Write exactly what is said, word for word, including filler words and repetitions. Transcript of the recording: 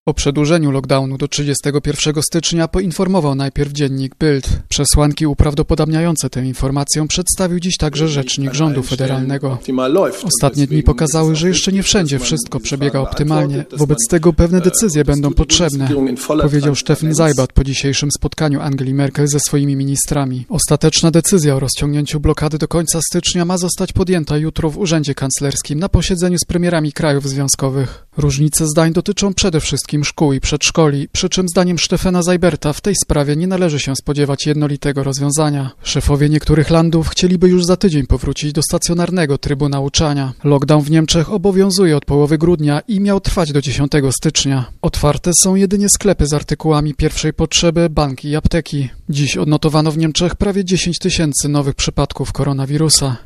O przedłużeniu lockdownu do trzydziestego pierwszego stycznia poinformował najpierw dziennik Bild. Przesłanki uprawdopodobniające tę informację przedstawił dziś także rzecznik rządu federalnego. Ostatnie dni pokazały, że jeszcze nie wszędzie wszystko przebiega optymalnie. Wobec tego pewne decyzje będą potrzebne, powiedział Steffen Seibert po dzisiejszym spotkaniu Angeli Merkel ze swoimi ministrami. Ostateczna decyzja o rozciągnięciu blokady do końca stycznia ma zostać podjęta jutro w Urzędzie Kanclerskim na posiedzeniu z premierami krajów związkowych. Różnice zdań dotyczą przede wszystkim szkół i przedszkoli, przy czym zdaniem Steffena Seiberta w tej sprawie nie należy się spodziewać jednolitego rozwiązania. Szefowie niektórych landów chcieliby już za tydzień powrócić do stacjonarnego trybu nauczania. Lockdown w Niemczech obowiązuje od połowy grudnia i miał trwać do dziesiątego stycznia. Otwarte są jedynie sklepy z artykułami pierwszej potrzeby, banki i apteki. Dziś odnotowano w Niemczech prawie dziesięć tysięcy nowych przypadków koronawirusa.